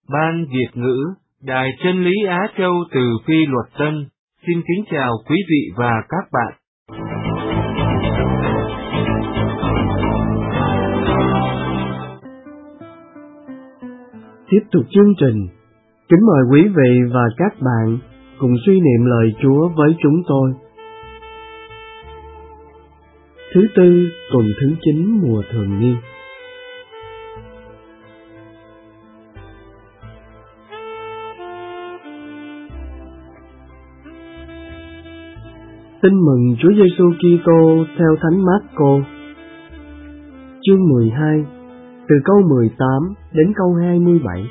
Ban Việt ngữ, Đài Chân lý Á Châu từ Phi Luật Tân, xin kính chào quý vị và các bạn. Tiếp tục chương trình, kính mời quý vị và các bạn cùng suy niệm lời Chúa với chúng tôi. Thứ tư, tuần thứ 9 mùa thường niên. Tin mừng Chúa Giêsu Kitô theo Thánh Mác-cô, chương 12, từ câu 18 đến câu 27.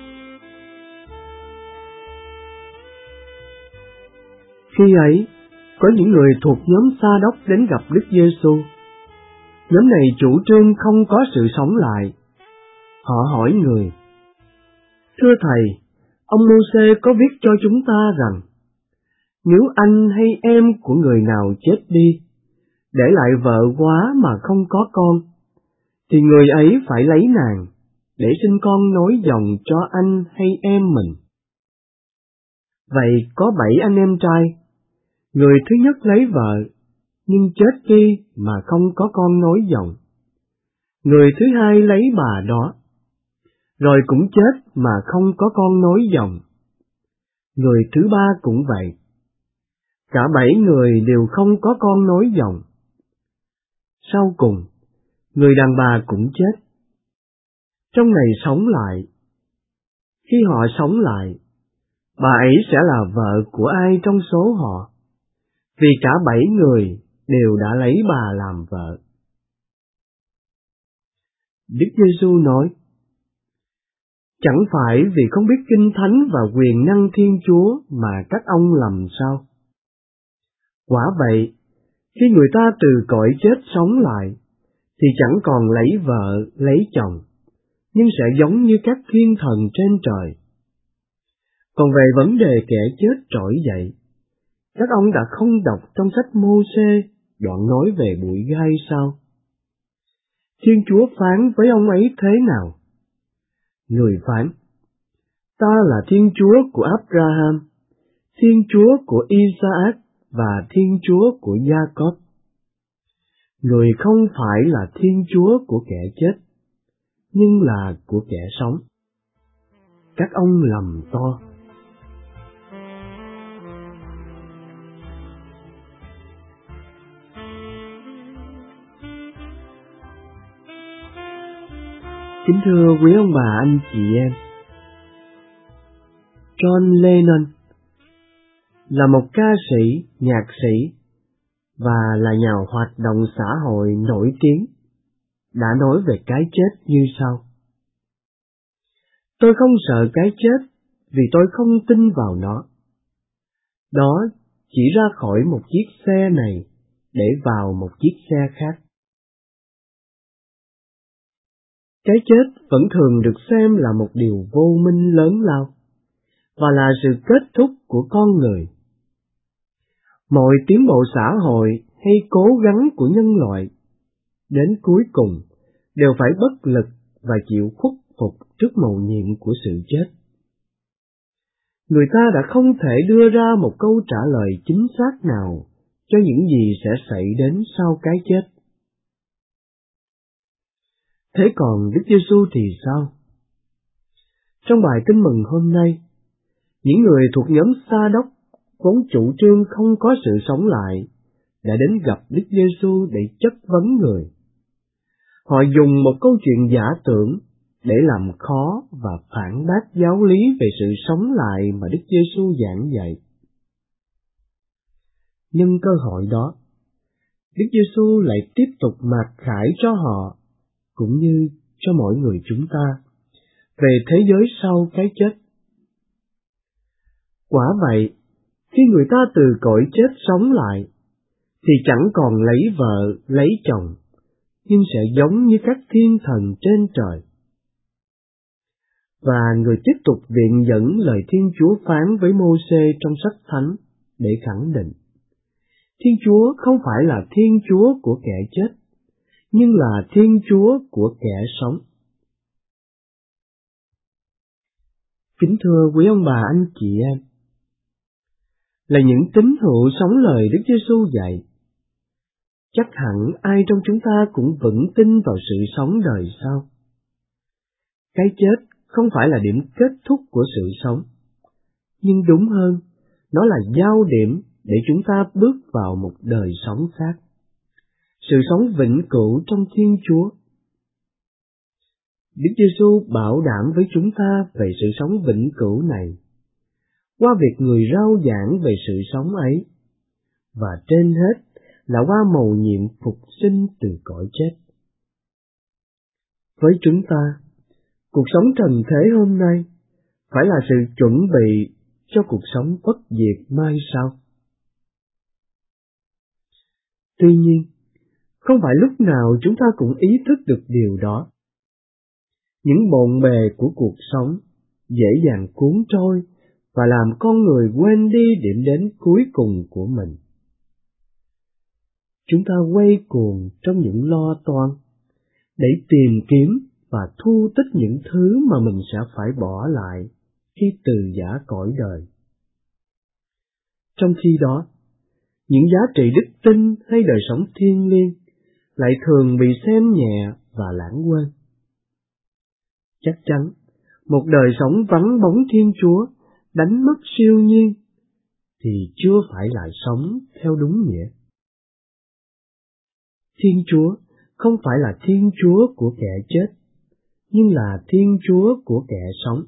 Khi ấy, có những người thuộc nhóm Sa Đốc đến gặp Đức Giêsu. Nhóm này chủ trương không có sự sống lại. Họ hỏi người: Thưa Thầy, ông Mô-sê có viết cho chúng ta rằng, nếu anh hay em của người nào chết đi, để lại vợ quá mà không có con, thì người ấy phải lấy nàng, để sinh con nối dòng cho anh hay em mình. Vậy có 7 anh em trai. Người thứ nhất lấy vợ, nhưng chết đi mà không có con nối dòng. Người thứ hai lấy bà đó, rồi cũng chết mà không có con nối dòng. Người thứ ba cũng vậy. Cả 7 người đều không có con nối dòng. Sau cùng, người đàn bà cũng chết. Trong ngày sống lại, khi họ sống lại, bà ấy sẽ là vợ của ai trong số họ, vì cả 7 người đều đã lấy bà làm vợ. Đức Giêsu nói: Chẳng phải vì không biết Kinh Thánh và quyền năng Thiên Chúa mà các ông lầm sao? Quả vậy, khi người ta từ cõi chết sống lại, thì chẳng còn lấy vợ, lấy chồng, nhưng sẽ giống như các thiên thần trên trời. Còn về vấn đề kẻ chết trỗi dậy, các ông đã không đọc trong sách Mô-sê đoạn nói về bụi gai sao? Thiên Chúa phán với ông ấy thế nào? Người phán: Ta là Thiên Chúa của Abraham, Thiên Chúa của Isaac và Thiên Chúa của Gia-cốp. Người không phải là Thiên Chúa của kẻ chết, nhưng là của kẻ sống. Các ông lầm to. Kính thưa quý ông bà, anh chị em, John Lennon là một ca sĩ, nhạc sĩ và là nhà hoạt động xã hội nổi tiếng, đã nói về cái chết như sau: Tôi không sợ cái chết vì tôi không tin vào nó. Đó chỉ ra khỏi một chiếc xe này để vào một chiếc xe khác. Cái chết vẫn thường được xem là một điều vô minh lớn lao, và là sự kết thúc của con người. Mọi tiến bộ xã hội hay cố gắng của nhân loại, đến cuối cùng, đều phải bất lực và chịu khuất phục trước mầu nhiệm của sự chết. Người ta đã không thể đưa ra một câu trả lời chính xác nào cho những gì sẽ xảy đến sau cái chết. Thế còn Đức Giêsu thì sao? Trong bài tin mừng hôm nay, những người thuộc nhóm Sa Đốc vốn chủ trương không có sự sống lại đã đến gặp Đức Giêsu để chất vấn người. Họ dùng một câu chuyện giả tưởng để làm khó và phản bác giáo lý về sự sống lại mà Đức Giêsu giảng dạy. Nhân cơ hội đó, Đức Giêsu lại tiếp tục mặc khải cho họ, cũng như cho mỗi người chúng ta, về thế giới sau cái chết. Quả vậy, khi người ta từ cõi chết sống lại, thì chẳng còn lấy vợ, lấy chồng, nhưng sẽ giống như các thiên thần trên trời. Và người tiếp tục viện dẫn lời Thiên Chúa phán với Mô-sê trong sách Thánh để khẳng định: Thiên Chúa không phải là Thiên Chúa của kẻ chết, nhưng là Thiên Chúa của kẻ sống. Kính thưa quý ông bà anh chị em, là những tín hữu sống lời Đức Giêsu dạy, chắc hẳn ai trong chúng ta cũng vững tin vào sự sống đời sau. Cái chết không phải là điểm kết thúc của sự sống, nhưng đúng hơn, nó là giao điểm để chúng ta bước vào một đời sống khác, sự sống vĩnh cửu trong Thiên Chúa. Đức Giêsu bảo đảm với chúng ta về sự sống vĩnh cửu này qua việc người rao giảng về sự sống ấy, và trên hết là qua mầu nhiệm phục sinh từ cõi chết. Với chúng ta, cuộc sống trần thế hôm nay phải là sự chuẩn bị cho cuộc sống bất diệt mai sau. Tuy nhiên, không phải lúc nào chúng ta cũng ý thức được điều đó. Những bộn bề của cuộc sống dễ dàng cuốn trôi và làm con người quên đi điểm đến cuối cùng của mình. Chúng ta quay cuồng trong những lo toan để tìm kiếm và thu tích những thứ mà mình sẽ phải bỏ lại khi từ giã cõi đời. Trong khi đó, những giá trị đức tin hay đời sống thiêng liêng lại thường bị xem nhẹ và lãng quên. Chắc chắn, một đời sống vắng bóng Thiên Chúa, đánh mất siêu nhiên, thì chưa phải là sống theo đúng nghĩa. Thiên Chúa không phải là Thiên Chúa của kẻ chết, nhưng là Thiên Chúa của kẻ sống.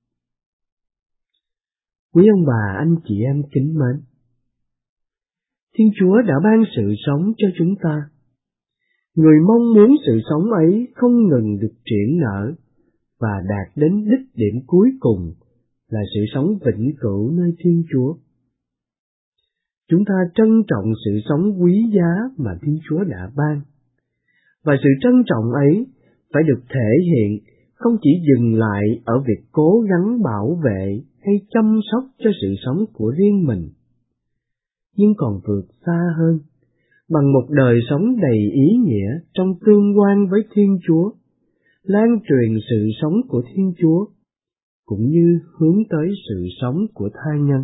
Quý ông bà anh chị em kính mến, Thiên Chúa đã ban sự sống cho chúng ta. Người mong muốn sự sống ấy không ngừng được triển nở và đạt đến đích điểm cuối cùng là sự sống vĩnh cửu nơi Thiên Chúa. Chúng ta trân trọng sự sống quý giá mà Thiên Chúa đã ban, và sự trân trọng ấy phải được thể hiện không chỉ dừng lại ở việc cố gắng bảo vệ hay chăm sóc cho sự sống của riêng mình, nhưng còn vượt xa hơn bằng một đời sống đầy ý nghĩa trong tương quan với Thiên Chúa, lan truyền sự sống của Thiên Chúa, cũng như hướng tới sự sống của tha nhân.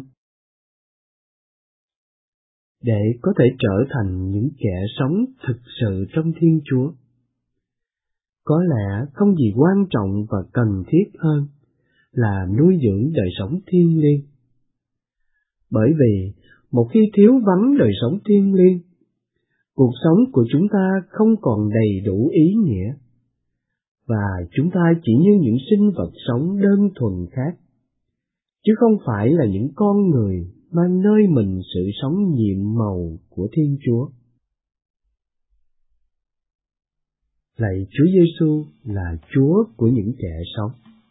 Để có thể trở thành những kẻ sống thực sự trong Thiên Chúa, có lẽ không gì quan trọng và cần thiết hơn là nuôi dưỡng đời sống thiêng liêng. Bởi vì một khi thiếu vắng đời sống thiêng liêng, cuộc sống của chúng ta không còn đầy đủ ý nghĩa, và chúng ta chỉ như những sinh vật sống đơn thuần khác, chứ không phải là những con người mang nơi mình sự sống nhiệm màu của Thiên Chúa. Lạy Chúa Giêsu là Chúa của những kẻ sống.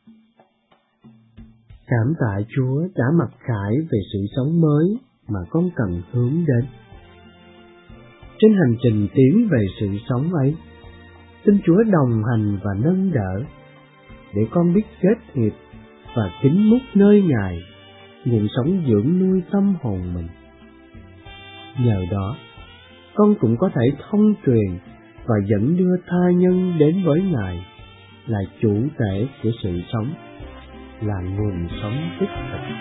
Cảm tạ Chúa đã mặc khải về sự sống mới mà con cần hướng đến. Trên hành trình tiến về sự sống ấy, xin Chúa đồng hành và nâng đỡ, để con biết kết hiệp và kính múc nơi Ngài, nguồn sống dưỡng nuôi tâm hồn mình. Nhờ đó, con cũng có thể thông truyền và dẫn đưa tha nhân đến với Ngài, là chủ thể của sự sống, là nguồn sống đích thực.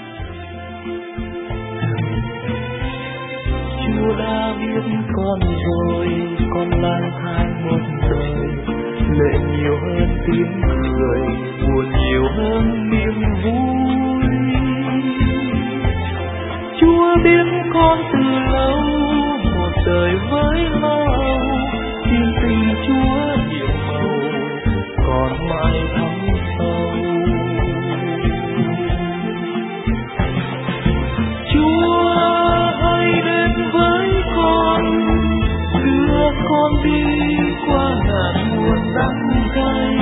Chúa đã biết con rồi, con lang thang một đời, lệ nhiều hơn tiếng cười, buồn nhiều hơn niềm vui. Chúa biết con từ lâu, một đời với lo âu, tin tình Chúa nhiều màu, còn mãi thắm sâu. Chúa hãy đến với con, đưa con đi qua ngàn muôn đắng cay.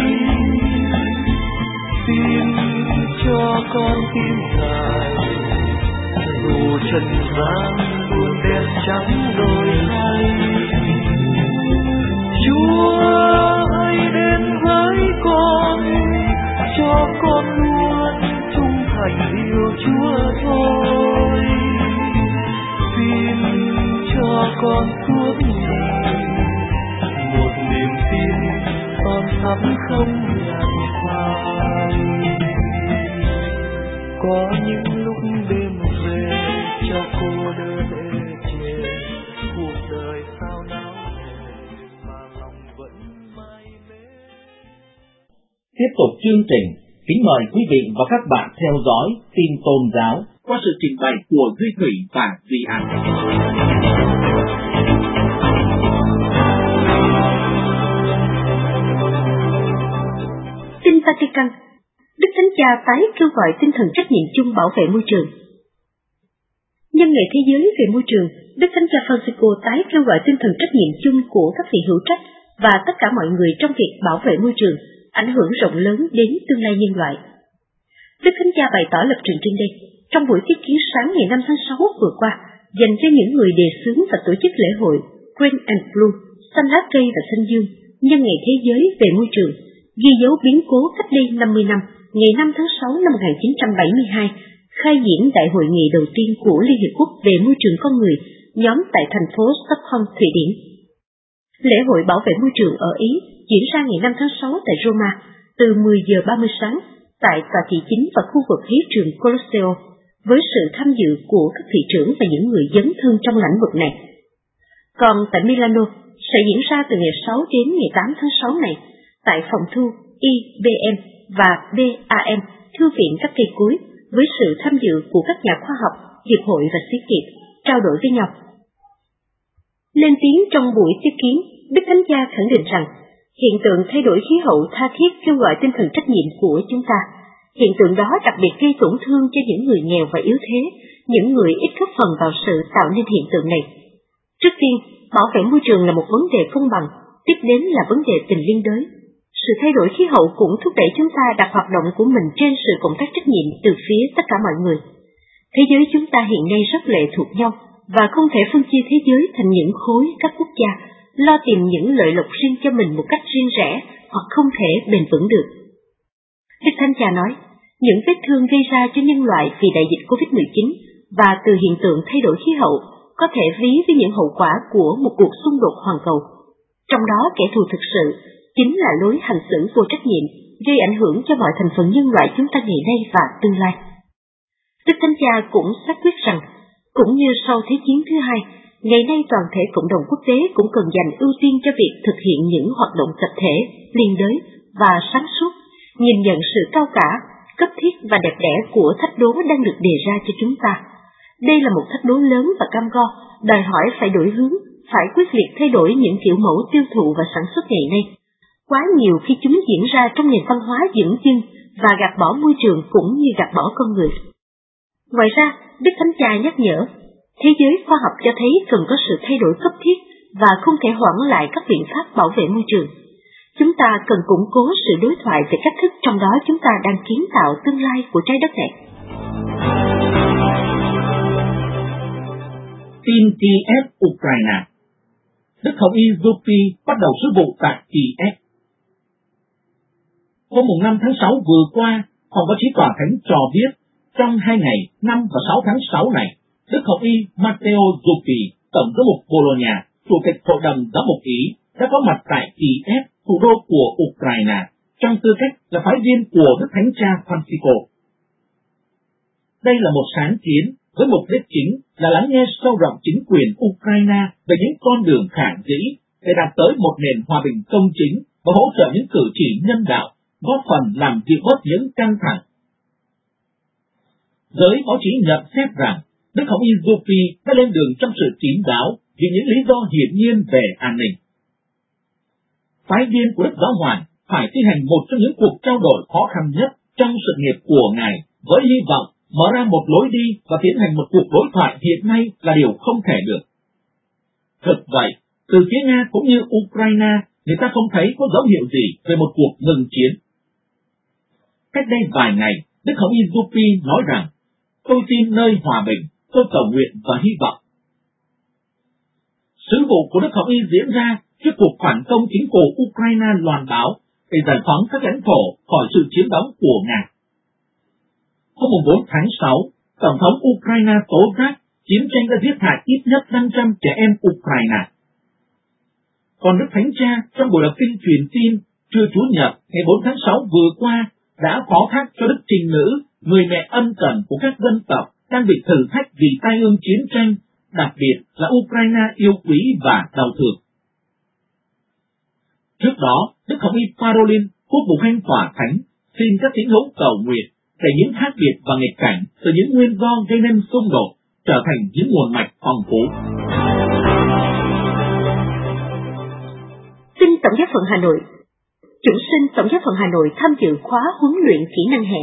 Xin cho con tin Ngài, dù trần gian luôn đen trắng đổi thay. Chúa hãy đến với con, cho con luôn trung thành yêu Chúa thôi. Xin cho con suốt ngày một niềm tin son sắt không lặng phai. Tiếp tục chương trình, kính mời quý vị và các bạn theo dõi tin tôn giáo qua sự trình bày của Duy Thủy và Duy An. Tin Vatican, Đức Thánh Cha tái kêu gọi tinh thần trách nhiệm chung bảo vệ môi trường. Nhân ngày Thế giới về môi trường, Đức Thánh Cha Francisco tái kêu gọi tinh thần trách nhiệm chung của các vị hữu trách và tất cả mọi người trong việc bảo vệ môi trường, ảnh hưởng rộng lớn đến tương lai nhân loại. Đức Thánh Cha bày tỏ lập trường trên đây trong buổi tiếp kiến sáng ngày 5 tháng 6 vừa qua, dành cho những người đề xướng và tổ chức lễ hội Green and Blue, xanh lá cây và xanh dương, nhân ngày Thế giới về môi trường, ghi dấu biến cố cách đây 50 năm, ngày 5 tháng 6 năm 1972, khai diễn đại hội nghị đầu tiên của Liên Hiệp Quốc về môi trường con người, nhóm tại thành phố Stockholm, Thụy Điển. Lễ hội bảo vệ môi trường ở Ý diễn ra ngày 5 tháng 6 tại Roma, từ 10 giờ 30 sáng, tại tòa thị chính và khu vực hiến trường Colosseo, với sự tham dự của các thị trưởng và những người dấn thân trong lĩnh vực này. Còn tại Milano, sẽ diễn ra từ ngày 6 đến ngày 8 tháng 6 này, tại phòng thu IBM và BAM, Thư viện các cây cối, với sự tham dự của các nhà khoa học, hiệp hội và xí nghiệp, trao đổi với nhau. Lên tiếng trong buổi tiếp kiến, Đức Thánh Cha khẳng định rằng, hiện tượng thay đổi khí hậu tha thiết kêu gọi tinh thần trách nhiệm của chúng ta. Hiện tượng đó đặc biệt gây tổn thương cho những người nghèo và yếu thế, những người ít góp phần vào sự tạo nên hiện tượng này. Trước tiên, bảo vệ môi trường là một vấn đề công bằng, tiếp đến là vấn đề tình liên đới. Sự thay đổi khí hậu cũng thúc đẩy chúng ta đặt hoạt động của mình trên sự cộng tác trách nhiệm từ phía tất cả mọi người. Thế giới chúng ta hiện nay rất lệ thuộc nhau và không thể phân chia thế giới thành những khối các quốc gia, lo tìm những lợi lộc riêng cho mình một cách riêng rẽ hoặc không thể bền vững được. Đức Thánh Cha nói, những vết thương gây ra cho nhân loại vì đại dịch COVID-19 và từ hiện tượng thay đổi khí hậu có thể ví với những hậu quả của một cuộc xung đột hoàn cầu. Trong đó kẻ thù thực sự chính là lối hành xử vô trách nhiệm, gây ảnh hưởng cho mọi thành phần nhân loại chúng ta ngày nay và tương lai. Đức Thánh Cha cũng xác quyết rằng, cũng như sau Thế chiến thứ hai, ngày nay toàn thể cộng đồng quốc tế cũng cần dành ưu tiên cho việc thực hiện những hoạt động tập thể, liên đới và sáng suốt, nhìn nhận sự cao cả, cấp thiết và đẹp đẽ của thách đố đang được đề ra cho chúng ta. Đây là một thách đố lớn và cam go, đòi hỏi phải đổi hướng, phải quyết liệt thay đổi những kiểu mẫu tiêu thụ và sản xuất ngày nay. Quá nhiều khi chúng diễn ra trong nền văn hóa dửng dưng và gạt bỏ môi trường cũng như gạt bỏ con người. Ngoài ra, Đức Thánh Cha nhắc nhở, thế giới khoa học cho thấy cần có sự thay đổi cấp thiết và không thể hoãn lại các biện pháp bảo vệ môi trường. Chúng ta cần củng cố sự đối thoại về cách thức trong đó chúng ta đang kiến tạo tương lai của trái đất này. Tin Kiev, Ukraine. Đức Hồng Y Yupi bắt đầu sứ vụ tại Kiev. Hôm 5 tháng 6 vừa qua, Phòng báo chí Tòa Thánh cho biết, trong 2 ngày 5 và 6 tháng 6 này, Đức Hồng Y Matteo Yupi, Tổng giám mục Bologna, Chủ tịch Hội đồng Giám mục Ý, đã có mặt tại Kiev, thủ đô của Ukraine, trong tư cách là phái viên của Đức Thánh Cha Francisco. Đây là một sáng kiến với mục đích chính là lắng nghe sâu rộng chính quyền Ukraine về những con đường khả dĩ để đạt tới một nền hòa bình công chính và hỗ trợ những cử chỉ nhân đạo, góp phần làm dịu bớt những căng thẳng. Giới báo chí nhận xét rằng Đức Hồng Y Yupi đã lên đường trong sự kín đáo vì những lý do hiển nhiên về an ninh. Phái viên của Đức Giáo Hoàng phải tiến hành một trong những cuộc trao đổi khó khăn nhất trong sự nghiệp của Ngài với hy vọng mở ra một lối đi và tiến hành một cuộc đối thoại hiện nay là điều không thể được. Thực vậy, từ phía Nga cũng như Ukraine, người ta không thấy có dấu hiệu gì về một cuộc ngừng chiến. Cách đây vài ngày, Đức Hồng Y Yupi nói rằng, tôi tin nơi hòa bình, tôi cầu nguyện và hy vọng. Sứ vụ của Đức Hồng Y diễn ra trước cuộc phản công chính phủ Ukraine loan báo để giải phóng các lãnh thổ khỏi sự chiếm đóng của Nga. Hôm 4 tháng 6, Tổng thống Ukraine tố giác chiến tranh đã giết hại ít nhất 500 trẻ em Ukraine. Còn Đức Thánh Cha trong buổi đọc kinh truyền tin trưa Chủ nhật ngày 4 tháng 6 vừa qua đã phó thác cho Đức Trinh Nữ, người mẹ ân cần của các dân tộc đang bị thử thách vì tai ương chiến tranh, đặc biệt là Ukraine yêu quý và đau thương. Trước đó, Đức Hồng Y Parolin quốc vụ khanh tòa thánh xin các tín hữu cầu nguyện để những khác biệt và nghịch cảnh từ những nguyên do gây nên xung đột trở thành những nguồn mạch phong phú. Xin Tổng giáo phận Hà Nội. Chúng sinh Tổng giáo phận Hà Nội tham dự khóa huấn luyện kỹ năng hè.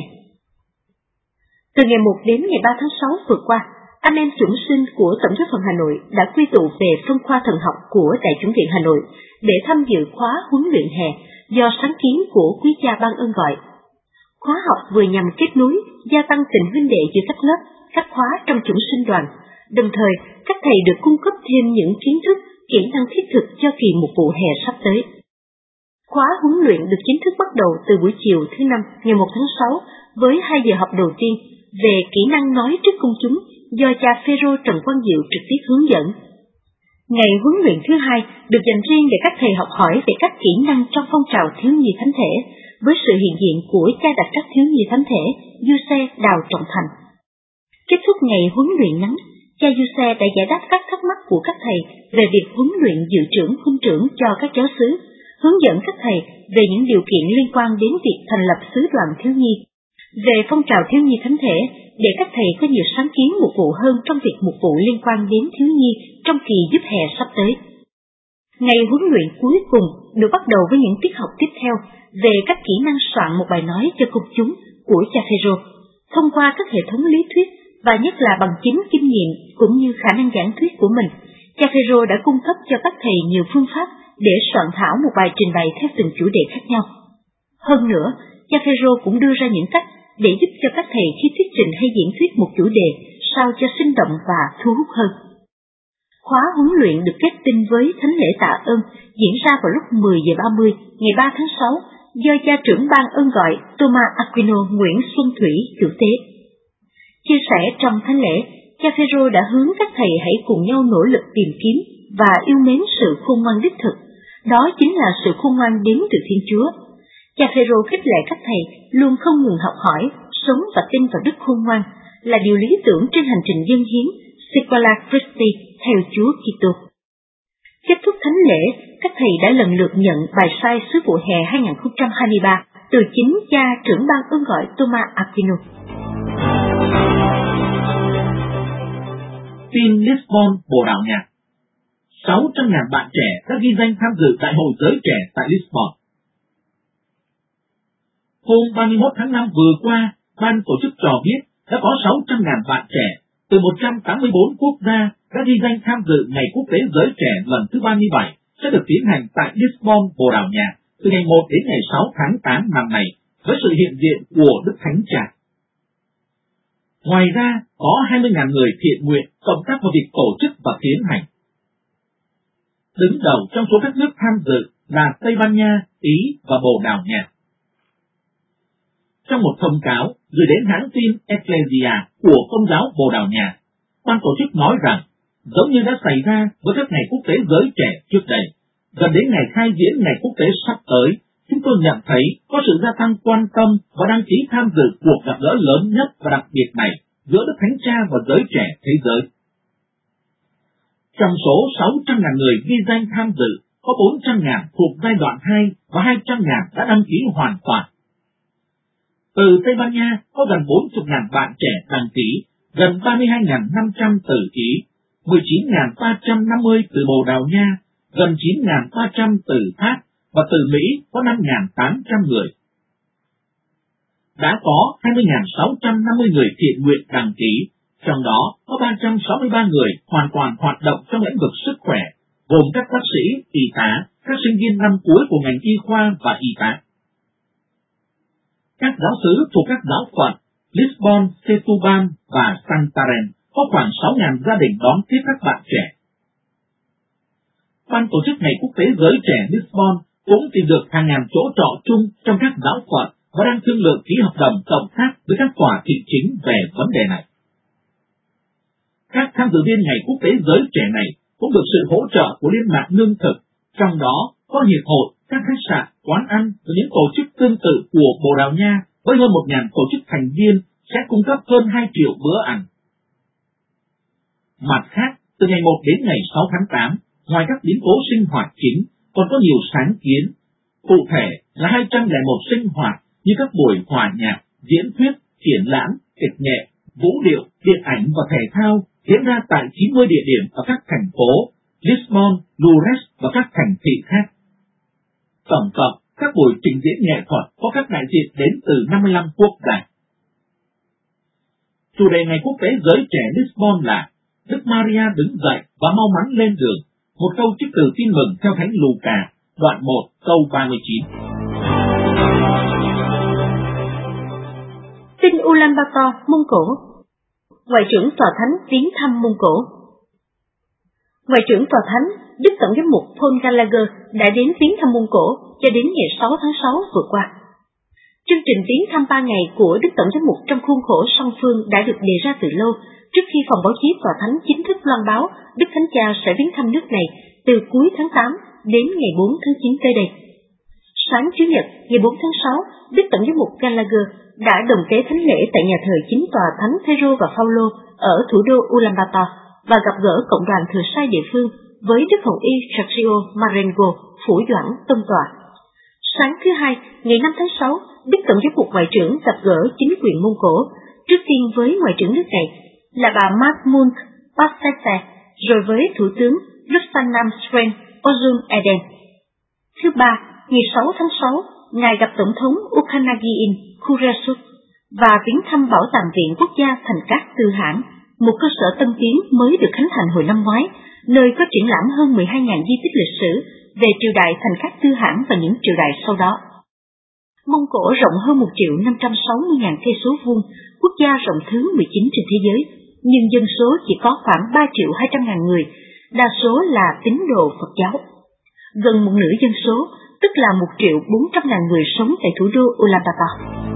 Từ ngày 1 đến ngày 3 tháng 6 vừa qua, anh em chúng sinh của Tổng giáo phận Hà Nội đã quy tụ về phân khoa thần học của Đại chủng viện Hà Nội để tham dự khóa huấn luyện hè do sáng kiến của quý cha ban ơn gọi. Khóa học vừa nhằm kết nối, gia tăng tình huynh đệ giữa các lớp, các khóa trong chúng sinh đoàn, đồng thời các thầy được cung cấp thêm những kiến thức, kỹ năng thiết thực cho kỳ mục vụ hè sắp tới. Khóa huấn luyện được chính thức bắt đầu từ buổi chiều thứ Năm ngày 1 tháng 6 với 2 giờ học đầu tiên về kỹ năng nói trước công chúng do cha Phêrô Trần Quang Diệu trực tiếp hướng dẫn. Ngày huấn luyện thứ Hai được dành riêng để các thầy học hỏi về các kỹ năng trong phong trào thiếu nhi thánh thể với sự hiện diện của cha đặc trắc thiếu nhi thánh thể Giuse Đào Trọng Thành. Kết thúc ngày huấn luyện ngắn, cha Giuse đã giải đáp các thắc mắc của các thầy về việc huấn luyện dự trưởng huynh trưởng cho các giáo xứ, hướng dẫn các thầy về những điều kiện liên quan đến việc thành lập xứ đoàn thiếu nhi, về phong trào thiếu nhi thánh thể để các thầy có nhiều sáng kiến mục vụ hơn trong việc mục vụ liên quan đến thiếu nhi trong kỳ giúp hè sắp tới. Ngày huấn luyện cuối cùng được bắt đầu với những tiết học tiếp theo về các kỹ năng soạn một bài nói cho công chúng của cha Phêrô, thông qua các hệ thống lý thuyết và nhất là bằng chính kinh nghiệm cũng như khả năng giảng thuyết của mình. Cha Phêrô đã cung cấp cho các thầy nhiều phương pháp để soạn thảo một bài trình bày theo từng chủ đề khác nhau. Hơn nữa, cha Phêrô cũng đưa ra những cách để giúp cho các thầy khi thuyết trình hay diễn thuyết một chủ đề sao cho sinh động và thu hút hơn. Khóa huấn luyện được kết tinh với thánh lễ tạ ơn diễn ra vào lúc 10 giờ 30 ngày 3 tháng 6 do cha trưởng ban ơn gọi Thomas Aquino Nguyễn Xuân Thủy chủ tế. Chia sẻ trong thánh lễ, cha Phêrô đã hướng các thầy hãy cùng nhau nỗ lực tìm kiếm và yêu mến sự khôn ngoan đích thực. Đó chính là sự khôn ngoan đến từ Thiên Chúa. Cha Phêrô khích lệ các thầy luôn không ngừng học hỏi, sống và tin vào đức khôn ngoan là điều lý tưởng trên hành trình dâng hiến Sequoia Christi theo Chúa Kitô. Kết thúc thánh lễ, các thầy đã lần lượt nhận bài sai sứ vụ hè 2023 từ chính cha trưởng ban ơn gọi Thomas Aquino. Tin Lisbon, Bồ Đào Nha. 600.000 bạn trẻ đã ghi danh tham dự Đại hội giới trẻ tại Lisbon. Hôm 31 tháng 5 vừa qua, ban tổ chức cho biết đã có 600.000 bạn trẻ từ 184 quốc gia đã ghi danh tham dự Ngày Quốc tế Giới Trẻ lần thứ 37 sẽ được tiến hành tại Lisbon, Bồ Đào Nha từ ngày 1 đến ngày 6 tháng 8 năm nay với sự hiện diện của Đức Thánh Cha. Ngoài ra, có 20.000 người thiện nguyện cộng tác vào việc tổ chức và tiến hành. Đứng đầu trong số các nước tham dự là Tây Ban Nha, Ý và Bồ Đào Nha. Trong một thông cáo gửi đến hãng tin Ecclesia của Công giáo Bồ Đào Nha, ban tổ chức nói rằng, giống như đã xảy ra với các ngày quốc tế giới trẻ trước đây, gần đến ngày khai diễn ngày quốc tế sắp tới, chúng tôi nhận thấy có sự gia tăng quan tâm và đăng ký tham dự cuộc gặp gỡ lớn nhất và đặc biệt này giữa Đức Thánh Cha và giới trẻ thế giới. Trong số 600.000 người ghi danh tham dự, có 400.000 thuộc giai đoạn 2 và 200.000 đã đăng ký hoàn toàn. Từ Tây Ban Nha có gần 40.000 bạn trẻ đăng ký, gần 32.500 từ ký, 19.350 từ Bồ Đào Nha, gần 9.300 từ Pháp và từ Mỹ có 5.800 người. Đã có 20.650 người thiện nguyện đăng ký, trong đó có 363 người hoàn toàn hoạt động trong lĩnh vực sức khỏe, gồm các bác sĩ, y tá, các sinh viên năm cuối của ngành y khoa và y tá. Các giáo xứ thuộc các giáo phận Lisbon, Setúbal và Santarém có khoảng 6.000 gia đình đón tiếp các bạn trẻ. Ban tổ chức Ngày Quốc tế Giới Trẻ Lisbon cũng tìm được hàng ngàn chỗ trọ chung trong các giáo phận và đang thương lượng ký hợp đồng cộng tác với các tòa thị chính về vấn đề này. Các tham dự viên Ngày Quốc tế Giới Trẻ này cũng được sự hỗ trợ của Liên mạng Lương thực, trong đó có hiệp hội, các khách sạn, quán ăn và những tổ chức tương tự của Bồ Đào Nha với hơn 1.000 tổ chức thành viên sẽ cung cấp hơn 2 triệu bữa ăn. Mặt khác, từ ngày 1 đến ngày 6 tháng 8, ngoài các biến cố sinh hoạt chính, còn có nhiều sáng kiến. Cụ thể là 201 sinh hoạt như các buổi hòa nhạc, diễn thuyết, triển lãm, kịch nghệ, vũ điệu, điện ảnh và thể thao diễn ra tại 90 địa điểm ở các thành phố Lisbon, Lourdes và các thành thị khác. Tổng cộng, các buổi trình diễn nghệ thuật có các đại diện đến từ 55 quốc gia. Chủ đề Ngày Quốc tế Giới Trẻ Lisbon là Đức Maria đứng dậy và mau mắn lên đường, một câu trích từ Tin mừng theo Thánh Luca, đoạn 1, câu 39. Tin Ulaanbaatar, Mông Cổ. Ngoại trưởng Tòa Thánh viếng thăm Mông Cổ. Ngoại trưởng Tòa Thánh, Đức Tổng giám mục Paul Gallagher đã đến viếng thăm Mông Cổ cho đến ngày 6 tháng 6 vừa qua. Chương trình viếng thăm 3 ngày của Đức Tổng giám mục trong khuôn khổ song phương đã được đề ra từ lâu, trước khi phòng báo chí Tòa Thánh chính thức loan báo Đức Thánh Cha sẽ viếng thăm nước này từ cuối tháng 8 đến ngày 4 tháng 9 tới đây. Sáng Chủ nhật, ngày 4 tháng 6, Đức Tổng giám mục Gallagher đã đồng tế thánh lễ tại nhà thờ chính tòa Thánh Phêrô và Phaolô ở thủ đô Ulaanbaatar và gặp gỡ cộng đoàn thừa sai địa phương với Đức Hồng Y Sergio Marengo, phủ doãn tông tòa. Sáng thứ Hai, ngày 5 tháng 6, Đức Tổng giám mục Ngoại trưởng gặp gỡ chính quyền Mông Cổ, trước tiên với Ngoại trưởng nước này là bà Mahmoud Bassette, rồi với Thủ tướng Lufthansa Sven Ozun Eden. Thứ Ba, ngày 6 tháng 6, Ngài gặp Tổng thống Ukhanagin Khurelsukh và viếng thăm Bảo tàng Viện Quốc gia Thành Cát Tư Hãn, một cơ sở tân tiến mới được khánh thành hồi năm ngoái, nơi có triển lãm hơn 12.000 di tích lịch sử về triều đại Thành Cát Tư Hãn và những triều đại sau đó. Mông Cổ rộng hơn 1.560.000 cây số vuông, quốc gia rộng thứ 19 trên thế giới, nhưng dân số chỉ có khoảng 3.200.000 người, đa số là tín đồ Phật giáo. Gần một nửa dân số, tức là 1.400.000 người sống tại thủ đô Ulaanbaatar.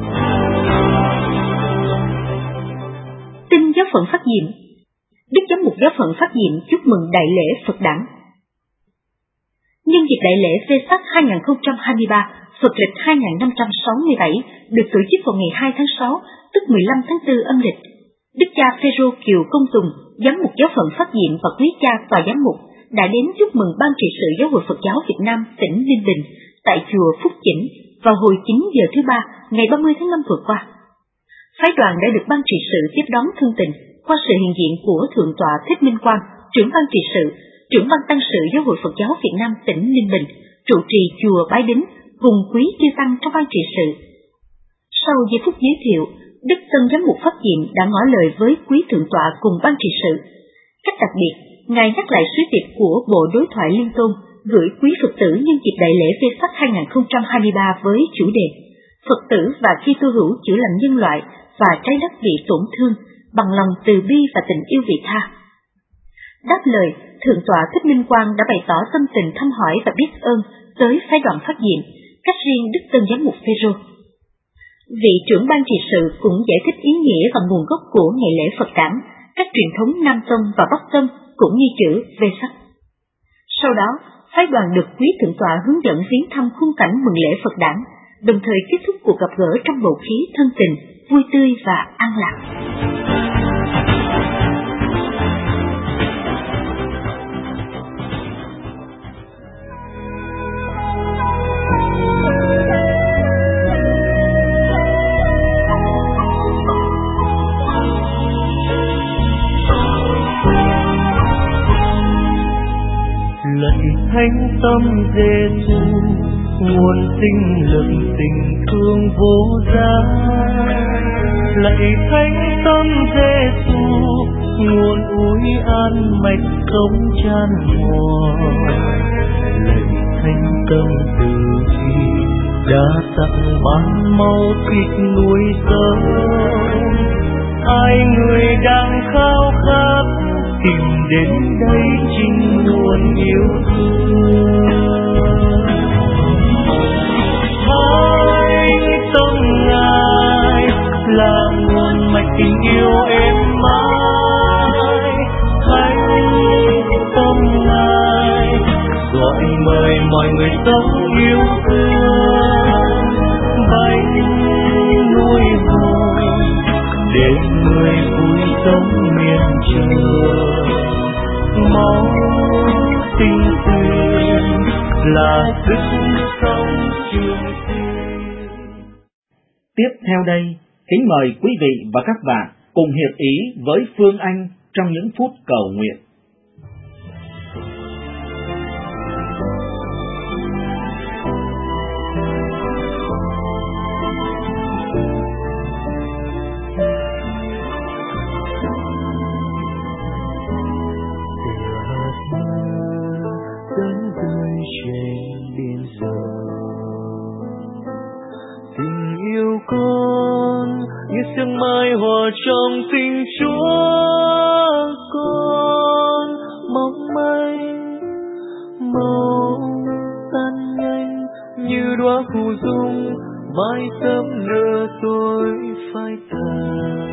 Tin giáo phận phát diệm. Đức giám mục giáo phận phát diệm chúc mừng đại lễ Phật đản. Nhân dịp đại lễ Vesak 2023, Phật lịch 2567 được tổ chức vào ngày 2 tháng 6, tức 15 tháng 4 âm lịch. Đức cha Phêrô Kiều Công Tùng, giám mục giáo phận phát diệm và quý cha tòa giám mục đã đến chúc mừng Ban trị sự Giáo hội Phật giáo Việt Nam tỉnh Ninh Bình tại chùa Phúc Chỉnh vào hồi 9 giờ thứ Ba ngày 30 tháng 5 vừa qua. Phái đoàn đã được Ban trị sự tiếp đón thân tình qua sự hiện diện của Thượng tọa Thích Minh Quang, trưởng Ban trị sự, trưởng Ban tăng sự Giáo hội Phật giáo Việt Nam tỉnh Ninh Bình, trụ trì chùa Bái Đính, cùng quý chư tăng trong Ban trị sự. Sau giây phút giới thiệu, Đức Tân giám mục phát diệm đã ngỏ lời với quý thượng tọa cùng Ban trị sự. Cách đặc biệt, Ngài nhắc lại sứ điệp của Bộ Đối thoại Liên Tôn gửi quý Phật tử nhân dịp đại lễ Vesak 2023 với chủ đề Phật tử và Kitô hữu chữa lành nhân loại và trái đất bị tổn thương bằng lòng từ bi và tình yêu vị tha. Đáp lời, Thượng tọa Thích Minh Quang đã bày tỏ tâm tình thăm hỏi và biết ơn tới phái đoàn phát diệm, cách riêng Đức Tân giám mục Phêrô. Vị trưởng Ban trị sự cũng giải thích ý nghĩa và nguồn gốc của ngày lễ Phật đản, các truyền thống Nam Tông và Bắc Tông cũng như chữ Vesak. Sau đó, phái đoàn được quý thượng tọa hướng dẫn viếng thăm khung cảnh mừng lễ Phật đản, đồng thời kết thúc cuộc gặp gỡ trong bầu khí thân tình, vui tươi và an lạc. Thánh tâm Giêsu, nguồn sinh lực tình thương vô giá. Lạy Thánh tâm Giêsu, nguồn ủi an mạch không chan hòa. Lạy Thánh tâm từ bi, đã tặng ban máu thịt nuôi sống. Ai người đang khao khát tìm đến đây chính nguồn yêu thương. Thánh tâm Ngài là nguồn mạch tình yêu êm mãi. Thánh tâm Ngài gọi mời mọi người sống yêu thương. Bánh nuôi hồn để người vui sống miền trời. Máu tinh tuyền là sức sống trường sinh. Tiếp theo đây, kính mời quý vị và các bạn cùng hiệp ý với Phương Anh trong những phút cầu nguyện. Sương mai hòa trong tình Chúa, con mong manh màu tan nhanh như đóa phù dung, mai sớm nở tối phai tàn.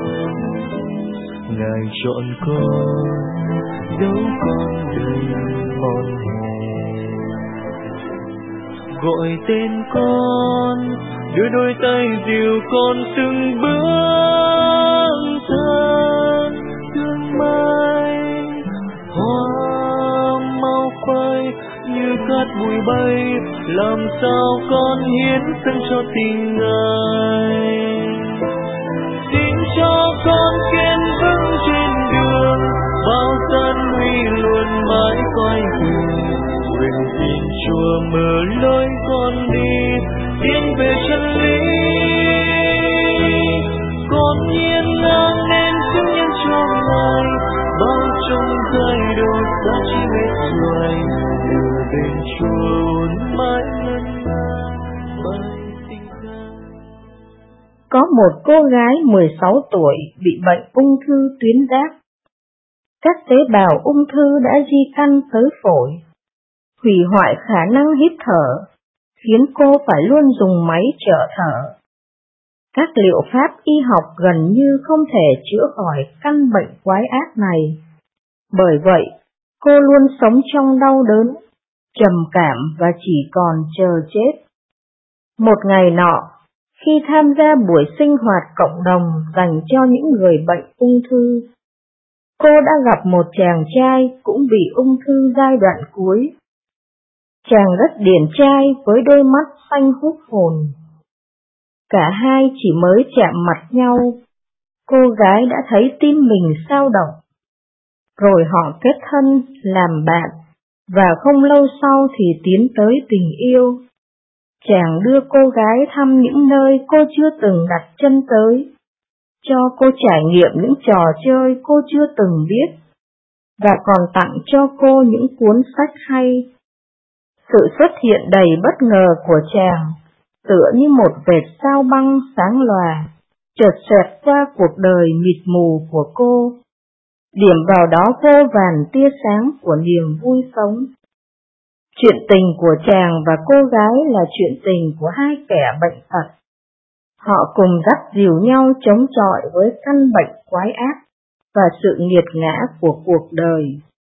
Ngài chọn con dấu con đầy hòn hè, gọi tên con, đưa đôi tay dìu con từng bước thân tương mai. Hoa mau quay như cát bụi bay, làm sao con hiến dâng cho tình Ngài. Xin cho con kiên vững trên đường, bao gian nguy luôn mãi coi thường. Nguyện xin Chúa mở lối con đi, tiến về chân lý. Con nhiên ngang nên chứng nhân cho Ngài, bao trong giai độ giá trị hết rồi. Từ bên Chúa ôn mãi ngân nga bài tình ca. Có một cô gái 16 tuổi bị bệnh ung thư tuyến giáp. Các tế bào ung thư đã di căn tới phổi, hủy hoại khả năng hít thở, khiến cô phải luôn dùng máy trợ thở. Các liệu pháp y học gần như không thể chữa khỏi căn bệnh quái ác này. Bởi vậy, cô luôn sống trong đau đớn, trầm cảm và chỉ còn chờ chết. Một ngày nọ, khi tham gia buổi sinh hoạt cộng đồng dành cho những người bệnh ung thư, cô đã gặp một chàng trai cũng bị ung thư giai đoạn cuối. Chàng rất điển trai với đôi mắt xanh hút hồn. Cả hai chỉ mới chạm mặt nhau, cô gái đã thấy tim mình xao động. Rồi họ kết thân làm bạn, và không lâu sau thì tiến tới tình yêu. Chàng đưa cô gái thăm những nơi cô chưa từng đặt chân tới, cho cô trải nghiệm những trò chơi cô chưa từng biết, và còn tặng cho cô những cuốn sách hay. Sự xuất hiện đầy bất ngờ của chàng, tựa như một vệt sao băng sáng lòa, chợt xẹt qua cuộc đời mịt mù của cô, điểm vào đó vô vàn tia sáng của niềm vui sống. Chuyện tình của chàng và cô gái là chuyện tình của hai kẻ bệnh tật. Họ cùng dắt dìu nhau chống chọi với căn bệnh quái ác và sự nghiệt ngã của cuộc đời.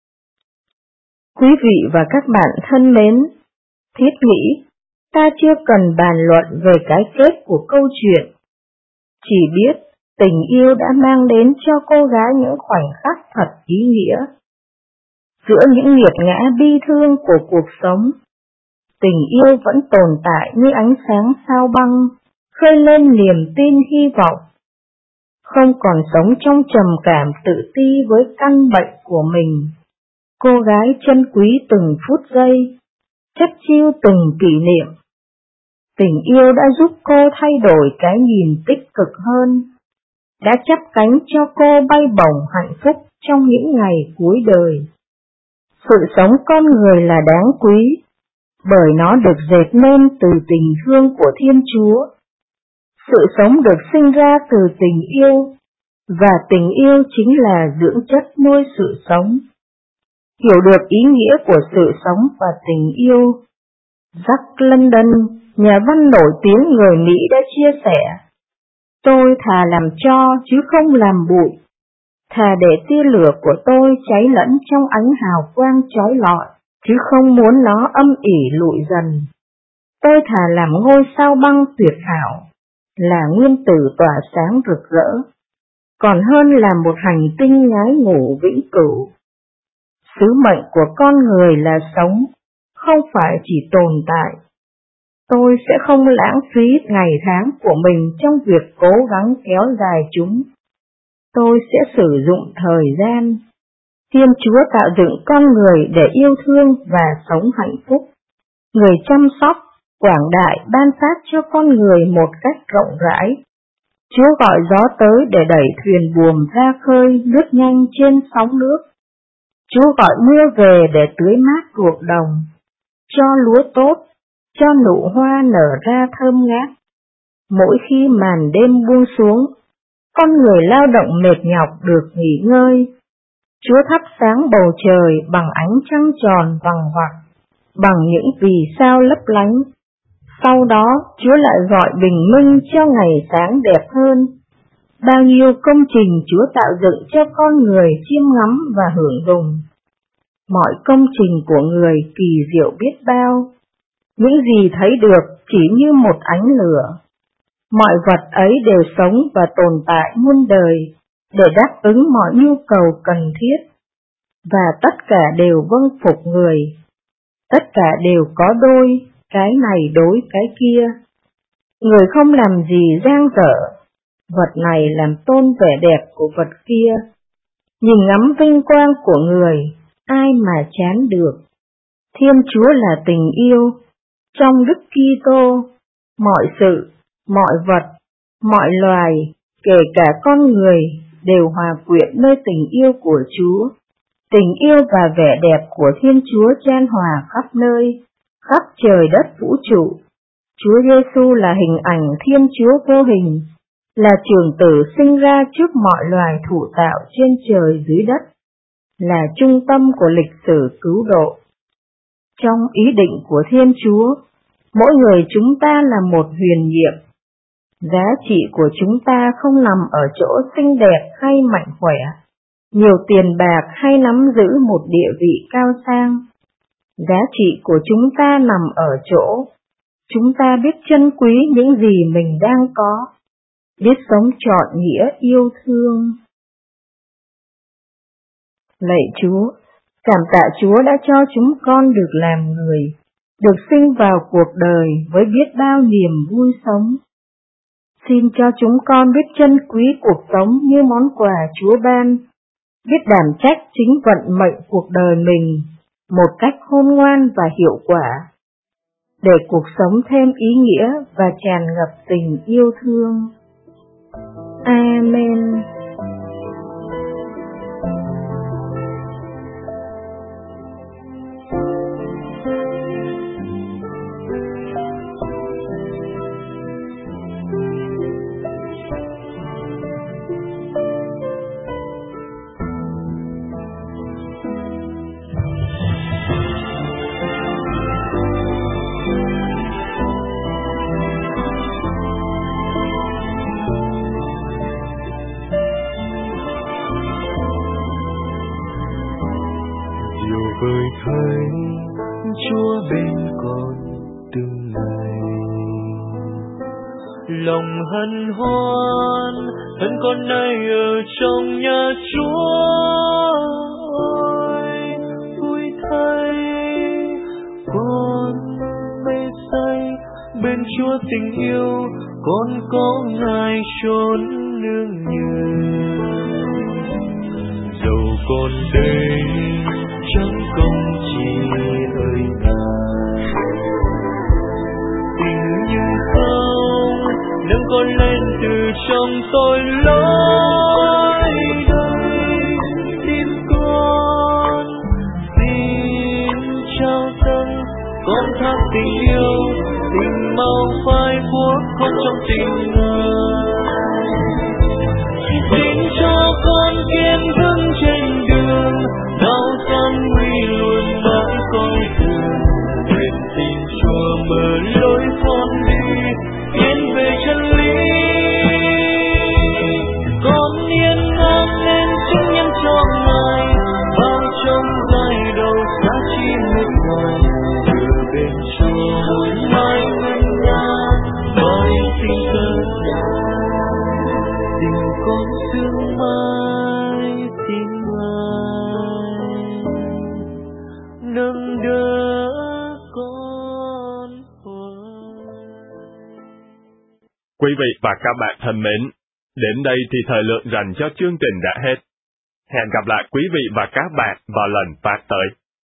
Quý vị và các bạn thân mến, thiết nghĩ ta chưa cần bàn luận về cái kết của câu chuyện, chỉ biết tình yêu đã mang đến cho cô gái những khoảnh khắc thật ý nghĩa. Giữa những nghiệt ngã bi thương của cuộc sống, tình yêu vẫn tồn tại như ánh sáng sao băng, khơi lên niềm tin hy vọng. Không còn sống trong trầm cảm tự ti với căn bệnh của mình, cô gái trân quý từng phút giây, chất chiêu từng kỷ niệm. Tình yêu đã giúp cô thay đổi cái nhìn tích cực hơn, đã chắp cánh cho cô bay bổng hạnh phúc trong những ngày cuối đời. Sự sống con người là đáng quý, bởi nó được dệt nên từ tình thương của Thiên Chúa. Sự sống được sinh ra từ tình yêu, và tình yêu chính là dưỡng chất nuôi sự sống. Hiểu được ý nghĩa của sự sống và tình yêu, Jack London, nhà văn nổi tiếng người Mỹ đã chia sẻ: tôi thà làm tro chứ không làm bụi, thà để tia lửa của tôi cháy lẫn trong ánh hào quang chói lọi, chứ không muốn nó âm ỉ lụi dần. Tôi thà làm ngôi sao băng tuyệt hảo, là nguyên tử tỏa sáng rực rỡ, còn hơn là một hành tinh ngái ngủ vĩnh cửu. Sứ mệnh của con người là sống, không phải chỉ tồn tại. Tôi sẽ không lãng phí ngày tháng của mình trong việc cố gắng kéo dài chúng. Tôi sẽ sử dụng thời gian. Thiên Chúa tạo dựng con người để yêu thương và sống hạnh phúc. Người chăm sóc, quảng đại ban phát cho con người một cách rộng rãi. Chúa gọi gió tới để đẩy thuyền buồm ra khơi lướt nhanh trên sóng nước. Chúa gọi mưa về để tưới mát ruộng đồng, cho lúa tốt, cho nụ hoa nở ra thơm ngát. Mỗi khi màn đêm buông xuống, con người lao động mệt nhọc được nghỉ ngơi. Chúa thắp sáng bầu trời bằng ánh trăng tròn vằng vặc, bằng những vì sao lấp lánh. Sau đó, Chúa lại gọi bình minh cho ngày sáng đẹp hơn. Bao nhiêu công trình Chúa tạo dựng cho con người chiêm ngắm và hưởng dùng. Mọi công trình của người kỳ diệu biết bao. Những gì thấy được chỉ như một ánh lửa. Mọi vật ấy đều sống và tồn tại muôn đời để đáp ứng mọi nhu cầu cần thiết. Và tất cả đều vâng phục người. Tất cả đều có đôi, cái này đối cái kia. Người không làm gì dang dở, vật này làm tôn vẻ đẹp của vật kia. Nhìn ngắm vinh quang của người, ai mà chán được. Thiên Chúa là tình yêu, trong Đức Kitô, mọi sự, mọi vật, mọi loài, kể cả con người, đều hòa quyện nơi tình yêu của Chúa. Tình yêu và vẻ đẹp của Thiên Chúa chan hòa khắp nơi, khắp trời đất vũ trụ. Chúa Giêsu là hình ảnh Thiên Chúa vô hình, là Trường Tử sinh ra trước mọi loài thụ tạo trên trời dưới đất, là trung tâm của lịch sử cứu độ. Trong ý định của Thiên Chúa, mỗi người chúng ta là một huyền nhiệm. Giá trị của chúng ta không nằm ở chỗ xinh đẹp hay mạnh khỏe, nhiều tiền bạc hay nắm giữ một địa vị cao sang. Giá trị của chúng ta nằm ở chỗ chúng ta biết trân quý những gì mình đang có, biết sống trọn nghĩa yêu thương. Lạy Chúa, cảm tạ Chúa đã cho chúng con được làm người, được sinh vào cuộc đời với biết bao niềm vui sống. Xin cho chúng con biết trân quý cuộc sống như món quà Chúa ban, biết đảm trách chính vận mệnh cuộc đời mình một cách khôn ngoan và hiệu quả, để cuộc sống thêm ý nghĩa và tràn ngập tình yêu thương. Amen. Bởi thấy Chúa bên con từng ngày, lòng hân hoan thân con nay ở trong nhà Chúa ơi, vui thay con mê say bên Chúa tình yêu, con có Ngài chốn nương nhờ. Dầu con đây chẳng công chỉ ơi Ngài, tình như không nâng con lên từ trong tội lỗi đây. Xin con xin trao dâng con thác tình yêu, tình màu phai buốt con trong tình Ngài. Xin cho con kiên vững trên đường, đau gian nguy luôn mãi coi thường. Nguyện xin Chúa mở lối con đi, tiến về chân lý. Con yên ngang lên chứng nhân cho Ngài, bao trong giai đầu giá trị nước ngoài. Vừa bên Chúa mỗi mãi ngân nga, nói xin cơn tình con sương mai xin Ngài nâng đỡ Quý vị và các bạn thân mến, đến đây thì thời lượng dành cho chương trình đã hết. Hẹn gặp lại quý vị và các bạn vào lần phát tới.